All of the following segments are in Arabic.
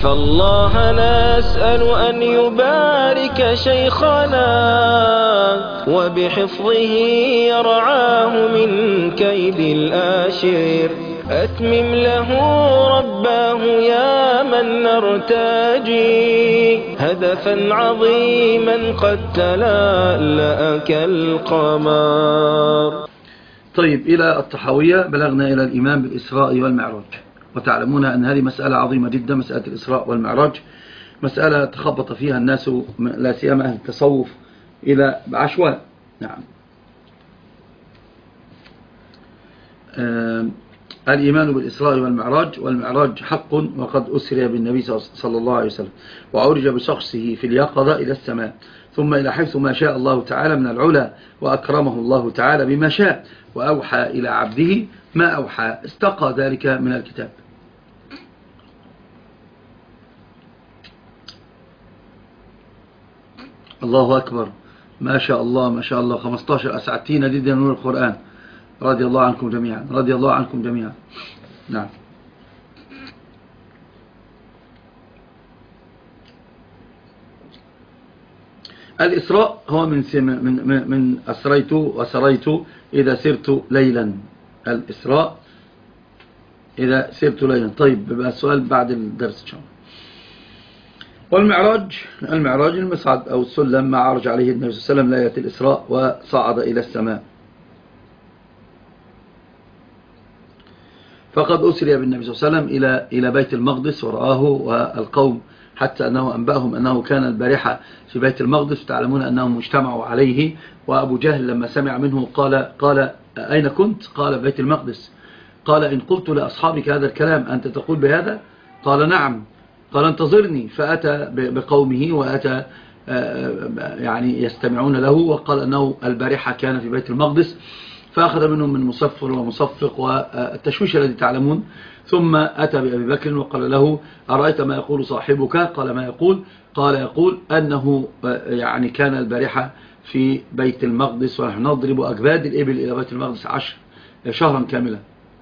فالله نسأل أن يبارك شيخنا وبحفظه يرعاه من كيد الآشر. أتمم له رباه يا من نرتجي هدفا عظيما قد تلألأ كالقمر. طيب، إلى الطحاوية بلغنا إلى الإيمان بالإسراء والمعراج، وتعلمون أن هذه مسألة عظيمة جدا، مسألة الإسراء والمعراج، مسألة تخبط فيها الناس لا سيما أهل التصوف إلى عشواء. نعم. الإيمان بالإسراء والمعراج، والمعراج حق، وقد أسري بالنبي صلى الله عليه وسلم وعرج بشخصه في اليقظة إلى السماء ثم إلى حيث ما شاء الله تعالى من العلا، وأكرمه الله تعالى بما شاء، وأوحى إلى عبده ما أوحى، استقى ذلك من الكتاب. الله أكبر، ما شاء الله ما شاء الله. 15 أسعدتين جدا نور القرآن. رضي الله عنكم جميعا، رضي الله عنكم جميعا. نعم. الإسراء هو من أسريت وسريت إذا سرت ليلا. الإسراء إذا سرت ليلا. طيب، بيبقى السؤال بعد الدرس إن شاء الله. والمعراج، المعراج المصعد أو السلم ما عرج عليه النبي صلى الله عليه وسلم ليلة الإسراء وصعد إلى السماء. فقد أسري بالنبي صلى الله عليه وسلم إلى بيت المقدس ورآه والقوم، حتى أنه أنبأهم أنه كان البارحة في بيت المقدس، تعلمون أنهم اجتمعوا عليه، وأبو جهل لما سمع منه قال أين كنت؟ قال بيت المقدس. قال إن قلت لأصحابك هذا الكلام أنت تقول بهذا؟ قال نعم. قال انتظرني. فأتى بقومه وأتى يعني يستمعون له، وقال أنه البارحة كان في بيت المقدس، فأخذ منهم من مصفر ومصفق والتشويش الذي تعلمون. ثم أتى بأبي بكر وقال له أرأيت ما يقول صاحبك؟ قال ما يقول؟ قال يقول أنه يعني كان البارحة في بيت المقدس ونحن نضرب أكباد الإبل إلى بيت المقدس شهرا كاملا.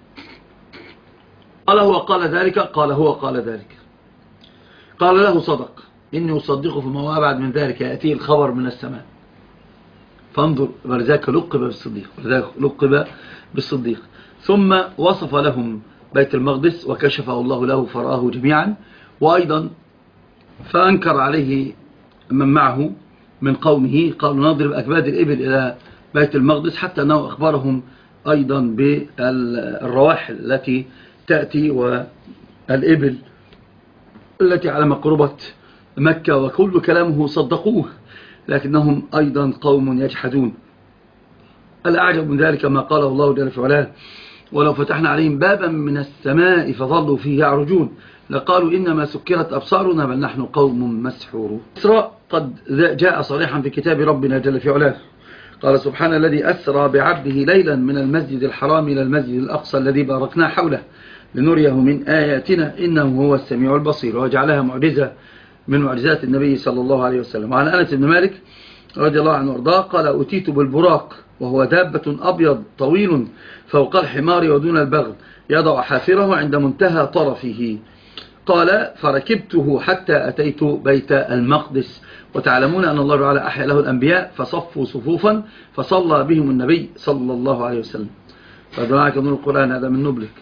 قال هو قال ذلك؟ قال هو قال ذلك. قال له صدق، إني أصدقه فما هو أبعد من ذلك، يأتيه الخبر من السماء. فانظر، ولذلك لقب بالصديق. ثم وصف لهم بيت المقدس وكشفه الله له فرآه جميعا، وأيضا فأنكر عليه من معه من قومه، قالوا نضرب أكباد الإبل إلى بيت المقدس، حتى أنه أخبرهم أيضا بالرواحل التي تأتي والإبل التي على مقربة مكة، وكل كلامه صدقوه، لكنهم أيضا قوم يجحدون. الأعجب من ذلك ما قاله الله جل في علاه ولو فتحنا عليهم بابا من السماء فظلوا فيه يعرجون لقالوا إنما سكرت أبصارنا بل نحن قوم مسحورون. إسراء قد جاء صريحا في كتاب ربنا جل في علاه. قال سبحان الذي أسرى بعبده ليلا من المسجد الحرام إلى المسجد الأقصى الذي باركنا حوله لنريه من آياتنا إنه هو السميع البصير، وجعلها معجزة من معجزات النبي صلى الله عليه وسلم. وعن أنس بن مالك رضي الله عنه وارضاه قال أتيت بالبراق وهو دابة أبيض طويل فوق الحمار ودون البغل يضع حافره عند منتهى طرفه. قال فركبته حتى أتيت بيت المقدس. وتعلمون أن الله تعالى أحيا له الأنبياء فصفوا صفوفا فصلى بهم النبي صلى الله عليه وسلم. فدعاك نور القرآن هذا من نبلك.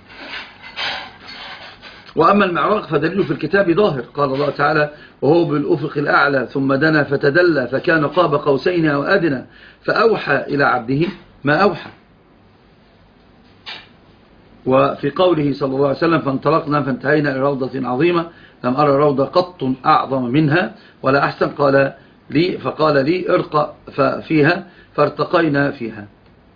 وأما المعراج فدليله في الكتاب ظاهر. قال الله تعالى وهو بالأفق الأعلى ثم دنا فتدلى فكان قاب قوسين أو أدنى فأوحى إلى عبده ما أوحى. وفي قوله صلى الله عليه وسلم فانطلقنا فانتهينا إلى روضة عظيمة لم أرى روضة قط أعظم منها ولا أحسن. فقال لي ارقى فيها فارتقينا فيها.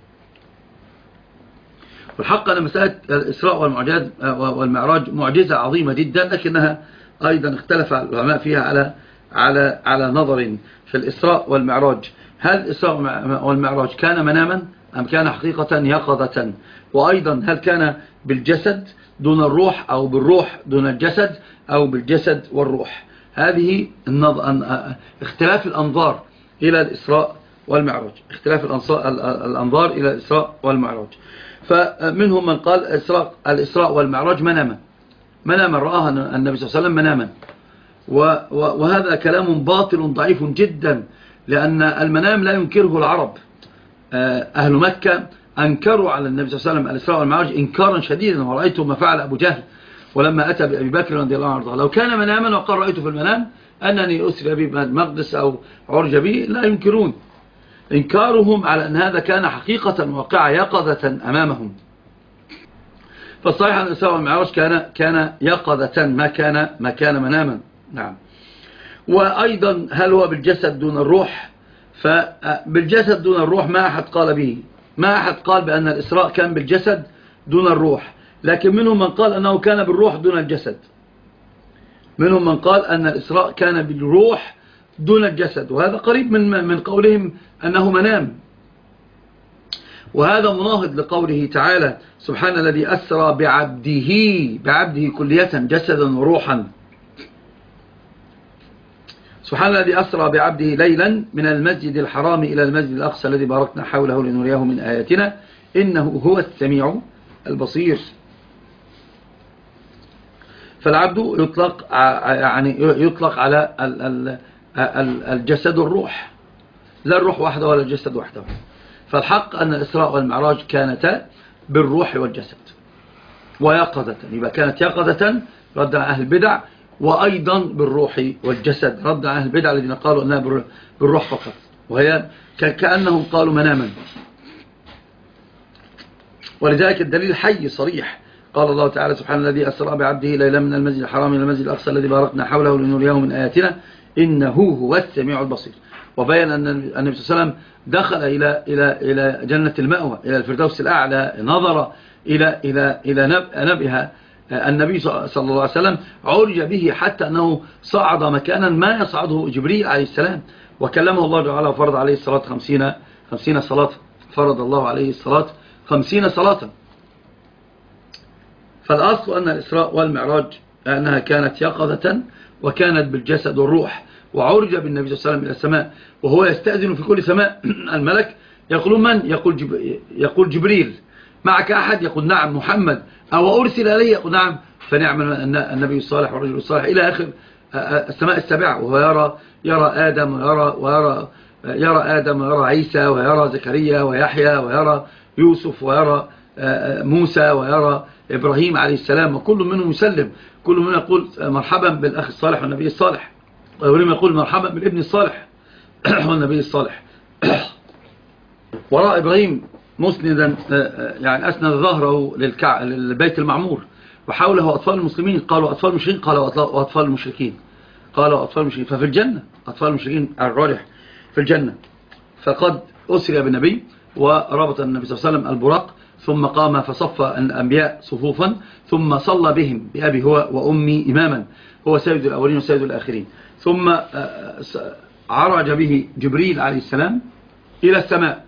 والحق أن مسألة الإسراء والمعراج معجزة عظيمة جدا، لكنها أيضا اختلف العلماء فيها على نظر في الإسراء والمعراج. هل الإسراء والمعراج كان مناما أم كان حقيقة يقظة؟ وأيضا هل كان بالجسد دون الروح أو بالروح دون الجسد أو بالجسد والروح؟ هذه اختلاف الأنظار إلى الإسراء والمعراج، اختلاف الأنظار إلى الإسراء والمعراج. فمنهم من قال الإسراء والمعراج مناما، مناما، رآها النبي صلى الله عليه وسلم مناما. وهذا كلام باطل ضعيف جدا، لأن المنام لا ينكره العرب. أهل مكة أنكروا على النبي صلى الله عليه وسلم الإسراء والمعراج إنكارا شديدا، ورأيته ما فعل أبو جهل ولما أتى بأبي بكر رضي الله عنه. لو كان مناما وقال رأيته في المنام أنني أسري به المقدس أو عرج به، لا ينكرون. إنكارهم على أن هذا كان حقيقة واقعة يقظة أمامهم. فالصحيح أن الإسراء والمعراج كان يقظة، ما كان مناما. نعم. وأيضا هل هو بالجسد دون الروح؟ فبالجسد دون الروح ما أحد قال به، ما أحد قال بأن الإسراء كان بالجسد دون الروح، لكن منهم من قال أنه كان بالروح دون الجسد. منهم من قال أن الإسراء كان بالروح دون الجسد، وهذا قريب من قولهم أنه منام. وهذا مناهض لقوله تعالى: سبحان الذي أسرى بعبده كلية جسدا وروحا. سبحان الذي أسرى بعبده ليلا من المسجد الحرام إلى المسجد الأقصى الذي باركنا حوله لنريه من آياتنا إنه هو السميع البصير. فالعبد يطلق على الجسد والروح، لا الروح وحده ولا الجسد وحده. فالحق أن الإسراء والمعراج كانتا بالروح والجسد ويقظة، يبقى كانت يقظة رد على أهل البدع، وأيضا بالروح والجسد رد على أهل البدع الذين قالوا أنها بالروح فقط، وهي كأنهم قالوا مناما. ولذلك الدليل حي صريح. قال الله تعالى: سبحان الذي أسرى بعبده ليلا من المسجد الحرام إلى المسجد الأقصى الذي باركنا حوله لنريه من آياتنا إنه هو السميع البصير. وبين أن النبي صلى الله عليه وسلم دخل إلى جنة المأوى، إلى الفردوس الأعلى، نظر إلى نبئها. النبي صلى الله عليه وسلم عرج به حتى أنه صعد مكانا ما يصعده جبريل عليه السلام، وكلمه الله تعالى وفرض عليه الصلاة 50 صلاة، فرض الله عليه الصلاة 50 صلاة. فالأصل أن الإسراء والمعراج أنها كانت يقظة وكانت بالجسد والروح، وعرج بالنبي صلى الله عليه وسلم إلى السماء وهو يستأذن في كل سماء. الملك يقول: من؟ يقول جبريل. معك أحد؟ يقول: نعم محمد. أو أرسل إليه؟ يقول: نعم. فنعم النبي الصالح والرجل الصالح، إلى آخر السماء السابعة، وهو يرى آدم ويرى عيسى ويرى زكريا ويحيى ويرى يوسف ويرى موسى ويرى إبراهيم عليه السلام، وكل منهم يسلم، كل منهم يقول مرحبا بالأخ الصالح والنبي الصالح، وإبراهيم يقول مرحبا بالابن الصالح والنبي الصالح. وراء إبراهيم مسندا يعني أسند ظهره للبيت المعمور، وحوله أطفال المسلمين، قالوا أطفال المشركين، قالوا أطفال المشركين، قالوا أطفال المشركين. ففي الجنة أطفال المشركين الراجح في الجنة. فقد أسري بالنبي وربط النبي صلى الله عليه وسلم البراق، ثم قام فصف الأنبياء صفوفا، ثم صلى بهم بأبي هو وأمي إماما، هو سيد الأولين وسيد الآخرين. ثم عرج به جبريل عليه السلام إلى السماء،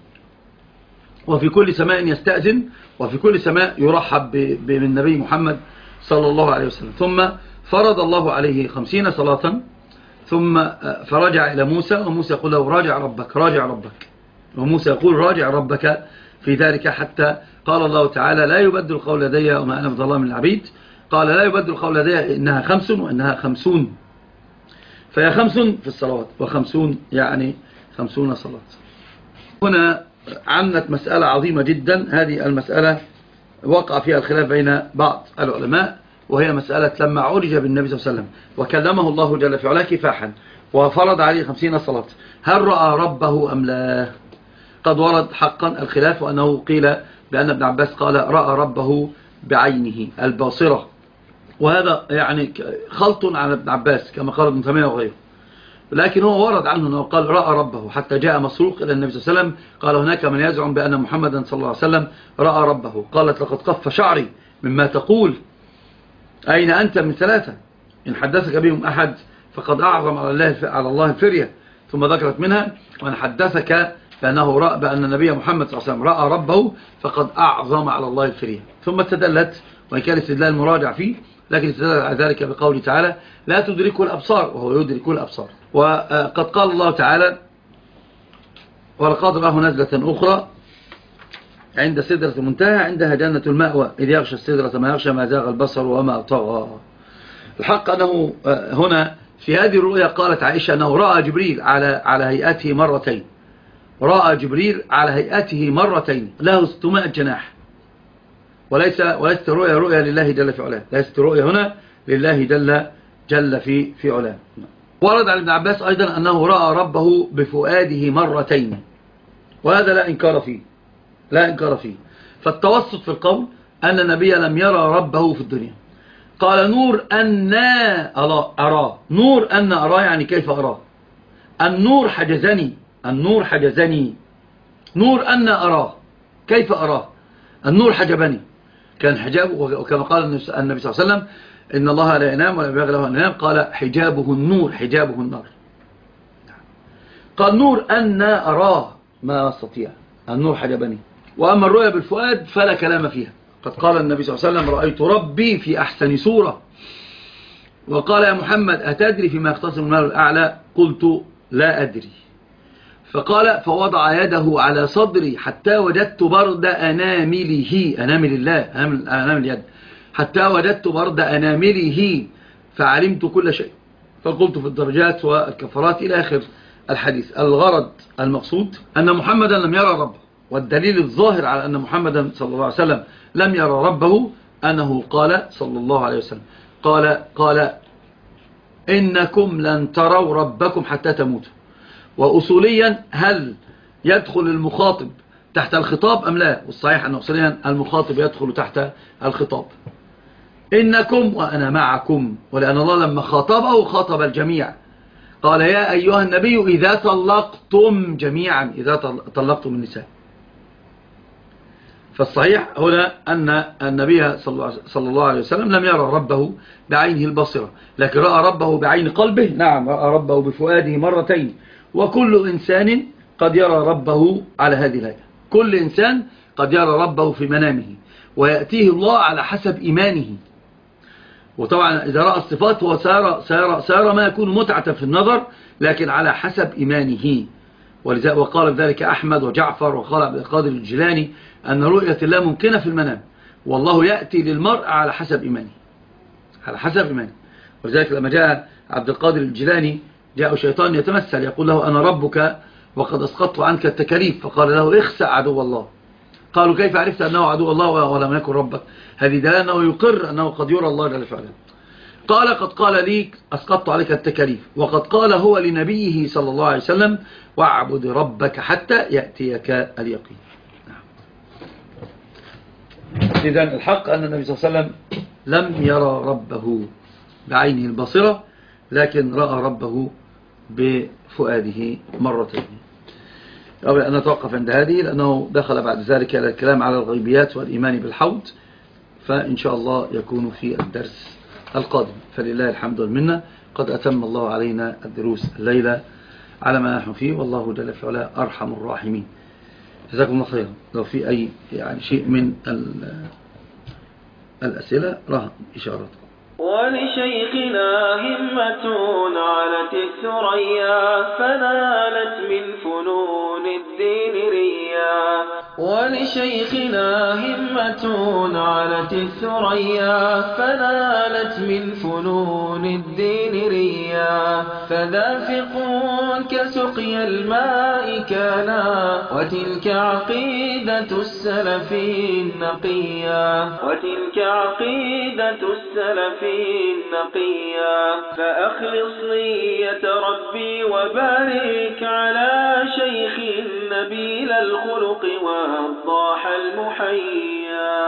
وفي كل سماء يستأذن، وفي كل سماء يرحب بالنبي محمد صلى الله عليه وسلم. ثم فرض الله عليه 50 صلاة، ثم فرجع إلى موسى، وموسى يقول له: راجع ربك راجع ربك، وموسى يقول: راجع ربك في ذلك، حتى قال الله تعالى: لا يبدل القول لدي وما أنا بظلام للعبيد. قال: لا يبدل القول لدي إنها 5 وإنها 50، فهي 5 في الصلوات و50 يعني 50 صلاة. هنا عمت مسألة عظيمة جدا، هذه المسألة وقع فيها الخلاف بين بعض العلماء، وهي مسألة لما عرج بالنبي صلى الله عليه وسلم وكلمه الله جل في علاه كفاحا وفرض عليه 50 صلاة، هل رأى ربه أم لا؟ قد ورد حقا الخلاف، وأنه قيل بأن ابن عباس قال: رأى ربه بعينه الباصرة، وهذا يعني خلط على ابن عباس كما قال ابن تيمية وغيره، لكن هو ورد عنه أنه قال: رأى ربه، حتى جاء مسروق إلى النبي صلى الله عليه وسلم قال: هناك من يزعم بأن محمدا صلى الله عليه وسلم رأى ربه. قالت: لقد قف شعري مما تقول، أين أنت من 3؟ إن حدثك بهم أحد فقد أعظم على الله الفرية. ثم ذكرت منها: وأن حدثك بأنه رأى بأن النبي محمد صلى الله عليه وسلم رأى ربه فقد أعظم على الله الفرية. ثم استدلت، وإن كان استدلال مراجع فيه، لكن استدلت على ذلك بقوله تعالى: لا تدركه الأبصار وهو يدرك الأبصار. وقد قال الله تعالى: ولقد رآه نزلة أخرى عند سدرة المنتهى عندها جنة المأوى إذ يغشى السدرة ما يغشى ما زاغ البصر وما طغى. الحق أنه هنا في هذه الرؤيا قالت عائشة أنه رأى جبريل على هيئته مرتين، رأى جبريل على هيئته مرتين له 600 جناح، وليست رؤيا لله جل في علاه، ليست رؤيا هنا لله جل في علاه. ورد عن ابن عباس أيضا أنه رأى ربه بفؤاده مرتين، وهذا لا إنكار فيه. فالتوسط في القول أن النبي لم يرى ربه في الدنيا. قال نور أن أراه، نور أن أراه يعني كيف أراه. النور حجزني، نور أن أراه كيف أراه. النور حجبني، كان حجابه، وكما قال النبي صلى الله عليه وسلم إن الله لا ينام ولا ينبغي له أن ينام، قال حجابه النور، حجابه النار. قال نور أن أراه ما أستطيع، النور حجبني. وأما الرؤيا بالفؤاد فلا كلام فيها. قد قال النبي صلى الله عليه وسلم رأيت ربي في أحسن صورة. وقال يا محمد أتدري فيما يختصم المال الأعلى؟ قلت لا أدري. فقال فوضع يده على صدري حتى وجدت برد أنامله، أنامل الله، أنامل اليد، حتى وجدت برد أنامله فعلمت كل شيء. فقلت في الدرجات والكفرات إلى آخر الحديث. الغرض المقصود أن محمدا لم يرى ربه، والدليل الظاهر على أن محمدا صلى الله عليه وسلم لم يرى ربه أنه قال صلى الله عليه وسلم قال إنكم لن تروا ربكم حتى تموتوا. وأصوليا هل يدخل المخاطب تحت الخطاب أم لا؟ والصحيح أن أصوليا المخاطب يدخل تحت الخطاب. إنكم وأنا معكم، ولأن الله لما خاطبه خاطب الجميع، قال يا أيها النبي إذا طلقتم جميعا، إذا طلقتم النساء. فالصحيح هنا أن النبي صلى الله عليه وسلم لم يرى ربه بعينه البصرة، لكن رأى ربه بعين قلبه. نعم، رأى ربه بفؤاده مرتين. وكل إنسان قد يرى ربه على هذه الهيئة، كل إنسان قد يرى ربه في منامه، ويأتيه الله على حسب إيمانه. وطبعا إذا رأى الصفات هو سيرى ما يكون متعة في النظر، لكن على حسب إيمانه. وقال ذلك أحمد وجعفر، وقال عبد القادر الجيلاني أن رؤية الله ممكنة في المنام، والله يأتي للمرء على حسب إيمانه، على حسب إيمانه. ولذلك لما جاء عبد القادر الجيلاني جاء شيطان يتمثل يقول له أنا ربك وقد أسقطت عنك التكاليف، فقال له اخسأ عدو الله. قالوا كيف عرفت أنه عدو الله ولم يكن ربك؟ هذه دلالة أنه يقر أنه قد يرى الله جل وعلا. قال قد قال لي أسقطت عليك التكاليف، وقد قال هو لنبيه صلى الله عليه وسلم واعبد ربك حتى يأتيك اليقين. إذن الحق أن النبي صلى الله عليه وسلم لم يرى ربه بعينه البصرة، لكن رأى ربه بفؤاده مرتين. قبل أن نتوقف عند هذه، لأنه دخل بعد ذلك إلى الكلام على الغيبيات والإيمان بالحوض، فإن شاء الله يكون في الدرس القادم. فلله الحمد والمنة، قد أتم الله علينا الدروس الليلة على ما نحن فيه، والله جل في علاه أرحم الراحمين. جزاكم الله خيرا. لو في أي شيء من الأسئلة راه إشارات. ولشيخنا همة علت الثريا فنالت من فنون الدين ريا. ولشيخنا همة علت الثريا فنالت من فنون الدين ريا. فدافق كسقي الماء كانا وتلك عقيدة السلف النقيا. وتلك عقيدة السلف النقيا. فأخلص نية ربي وبارك على شيخ نبيل الخلق والضاح المحيا.